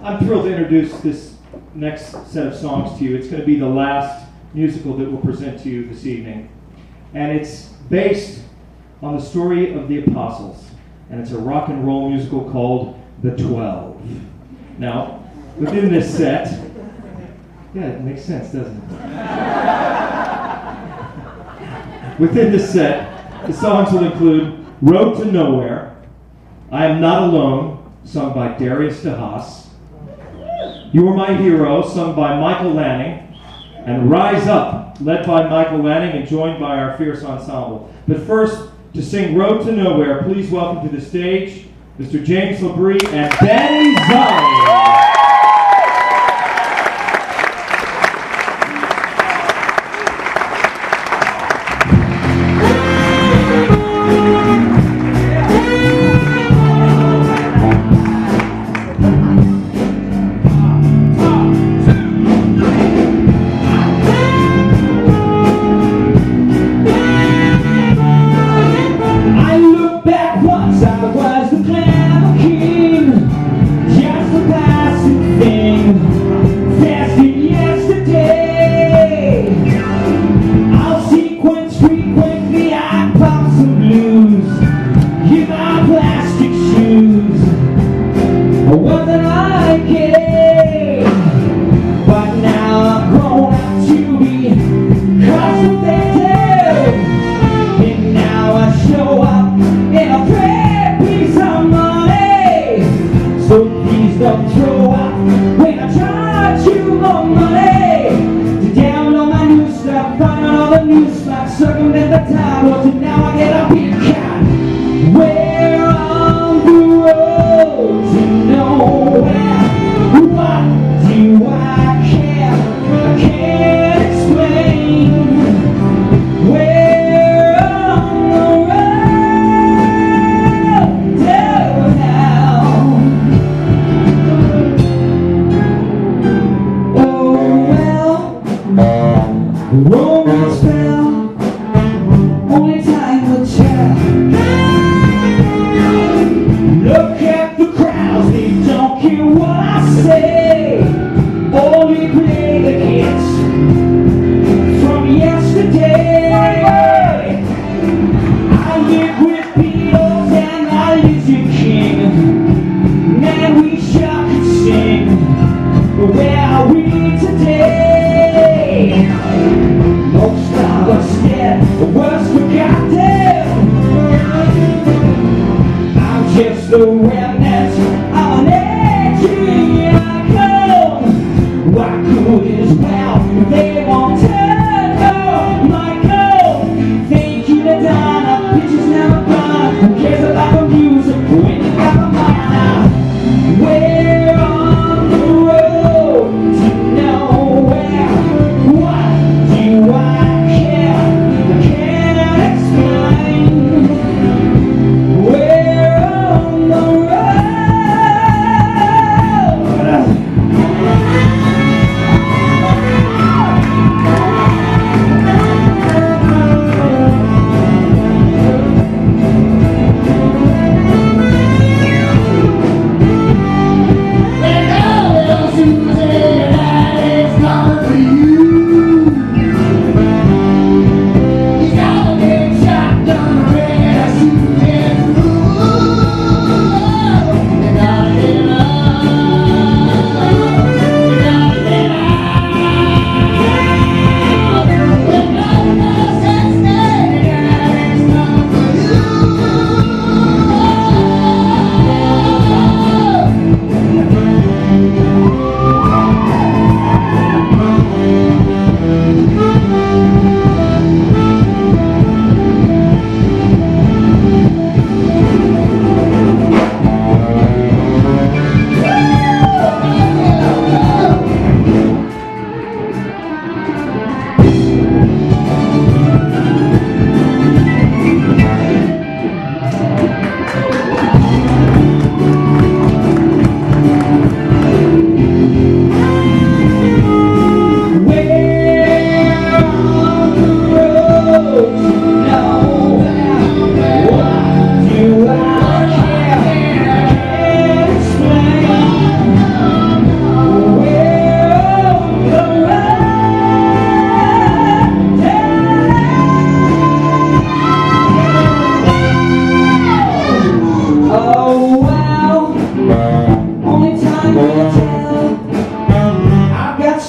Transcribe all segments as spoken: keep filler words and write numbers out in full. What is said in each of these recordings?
I'm thrilled to introduce this next set of songs to you. It's going to be the last musical that we'll present to you this evening. And it's based on the story of the Apostles. And it's a rock and roll musical called The Twelve. Now, within this set, yeah, it makes sense, doesn't it? Within this set, the songs will include Road to Nowhere, I Am Not Alone, sung by Darius DeHaas, You Are My Hero, sung by Michael Lanning, and Rise Up, led by Michael Lanning and joined by our fierce ensemble. But first, to sing Road to Nowhere, please welcome to the stage Mister James Labrie and Danny Zolli. We're on the road.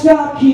job, Keith.